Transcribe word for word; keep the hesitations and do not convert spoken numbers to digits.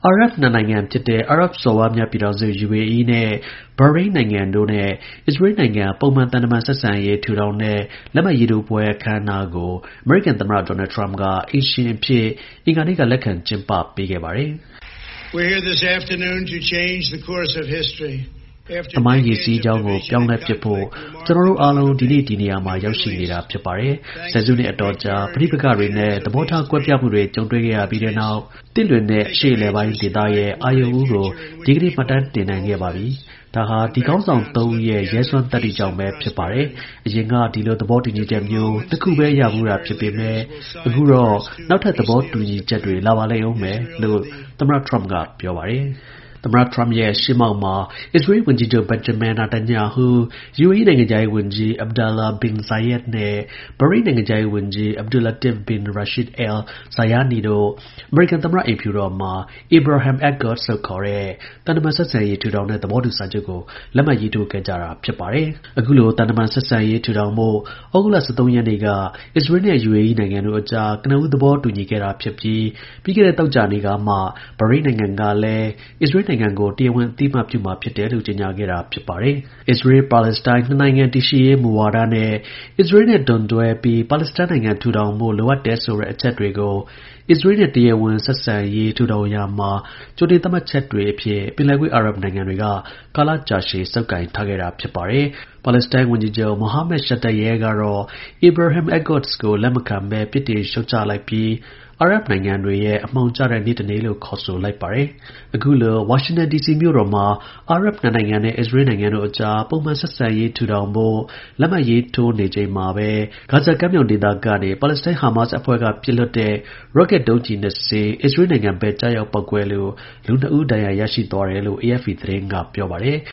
Arab နှစ်နိုင်ငံဖြစ်တဲ့ အာရပ်စော်ဘွားများပြည်ထောင်စု ယူအေအီး နဲ့ ဘာရိမ်းနိုင်ငံတို့နဲ့ အစ္စရေးနိုင်ငံ ပုံမှန် သံတမန်ဆက်ဆံရေး ထူထောင်တဲ့ လက်မှတ်ရေးထိုးပွဲ အခမ်းအနားကို အမေရိကန်သမ္မတ ဒေါ်နယ်ထရမ့်က အိမ်ရှင်အဖြစ် အင်္ဂါနေ့က လက်ခံကျင်းပပေးခဲ့ပါတယ်။ We're here this afternoon to change the course of history. သမိုင်းရေစီးကြောင်းကို ပြောင်းလဲပစ်ဖို့ ကျွန်တော်တို့အားလုံး ဒီနေ့ ဒီနေရာမှာ ရောက်ရှိနေတာ ဖြစ်ပါတယ်။ ဆယ်စုနှစ်အတော်ကြာ ပဋိပက္ခတွေနဲ့ သဘောထားကွဲပြားမှုတွေ ကြုံတွေ့ခဲ့ရပြီးတဲ့နောက် သင့်လျော်တဲ့ အရှေ့အလယ်ပိုင်းဒေသရဲ့ အာရုဏ်ဦးကို ဒီကနေ့ မှတ်တမ်းတင်နိုင်ခဲ့ပါပြီ။ ဒါဟာ ဒီခေါင်းဆောင် သုံးဦးရဲ့ ရဲစွမ်းသတ္တိကြောင့်ပဲ ဖြစ်ပါတယ်။ အရင်က ဒီလို သဘောတူညီချက်မျိုး နှစ်ခုပဲ ရဖူးတာ ဖြစ်ပေမဲ့ အခုတော့ နောက်ထပ် သဘောတူညီချက်တွေ လာပါလိမ့်အုံးမယ်လို့ သမ္မတ ထရမ့်က ပြောပါတယ်။ သမ္မတ ထရမ့်ရဲ့ ရှေ့မှောက်မှာ အစ္စရေး ဝန်ကြီးချုပ် Benjamin Netanyahu, ယူအေအီး နိုင်ငံခြားရေးဝန်ကြီး Abdullah bin Zayed နဲ့ ဘာရိမ်း နိုင်ငံခြားရေးဝန်ကြီး Abdulatif bin Rashid Al Zayani တို့ အမေရိကန်သမ္မတ အိမ်ဖြူတော်မှာ Abraham Accords လို့ခေါ်တဲ့ သံတမန်ဆက်ဆံရေး ထူထောင်တဲ့ သဘောတူစာချုပ်ကို လက်မှတ်ရေးထိုးခဲ့ကြတာ ဖြစ်ပါတယ်။ အခုလို သံတမန်ဆက်ဆံရေး ထူထောင်ဖို့ သြဂုတ်လ ၁၃ ရက်နေ့က အစ္စရေးနဲ့ ယူအေအီးနိုင်ငံတို့အကြား ကနဦး သဘောတူညီခဲ့တာဖြစ်ပြီး ပြီးခဲ့တဲ့ သောကြာနေ့ကမှ ဘာရိမ်းနိုင်ငံကလည်း အစ္စရေးနိုင်ငံကို တရားဝင် အသိအမှတ်ပြုမှာ ဖြစ်တယ်လို့ ကြေညာခဲ့တာ ဖြစ်ပါတယ်။ အစ္စရေး-ပါလက်စတိုင်း နှစ်နိုင်ငံ တည်ရှိရေး မူဝါဒနဲ့ အစ္စရေးနဲ့ ဒွန်တွဲပြီး ပါလက်စတိုင်းနိုင်ငံ ထူထောင်ဖို့ လိုအပ်တယ်ဆိုတဲ့ အချက်တွေကို အစ္စရေးနဲ့ တရားဝင် ဆက်ဆံရေး ထူထောင်ရာမှာ ကြိုတင် သတ်မှတ်ချက်တွေအဖြစ် ပင်လယ်ကွေ့ အာရပ်နိုင်ငံတွေက ကာလကြာရှည် ဆုပ်ကိုင်ထားခဲ့တာ ဖြစ်ပါတယ်။ ပါလက်စတိုင်း ဝန်ကြီးချုပ် Mohammad Shtayyeh ကတော့ Abraham Accords ကို လက်မခံဘဲ ပြစ်တင်ရှုတ်ချလိုက်ပြီး အာရပ်နိုင်ငံတွေရဲ့ အမှောင်ကျတဲ့ နေ့တစ်နေ့လို့ ခေါ်ဆိုလိုက်ပါတယ်။ အခုလို ဝါရှင်တန် ဒီစီမြို့တော်မှာ အာရပ်နှစ်နိုင်ငံနဲ့ အစ္စရေးနိုင်ငံတို့အကြား ပုံမှန် ဆက်ဆံရေး ထူထောင်ဖို့ လက်မှတ်ရေးထိုးနေချိန်မှာပဲ ဂါဇာကမ်းမြောင်ဒေသကနေ ပါလက်စတိုင်း ဟာမတ်စ်အဖွဲ့က ပစ်လွှတ်တဲ့ ရော့ကက် ဒုံးကျည် နှစ်စင်း အစ္စရေးနိုင်ငံဘက် ကျရောက်ပေါက်ကွဲလို့ လူ နှစ်ဦး ဒဏ်ရာရရှိသွားတယ်လို့ အေအက်ဖ်ပီသတင်းက ပြောပါတယ်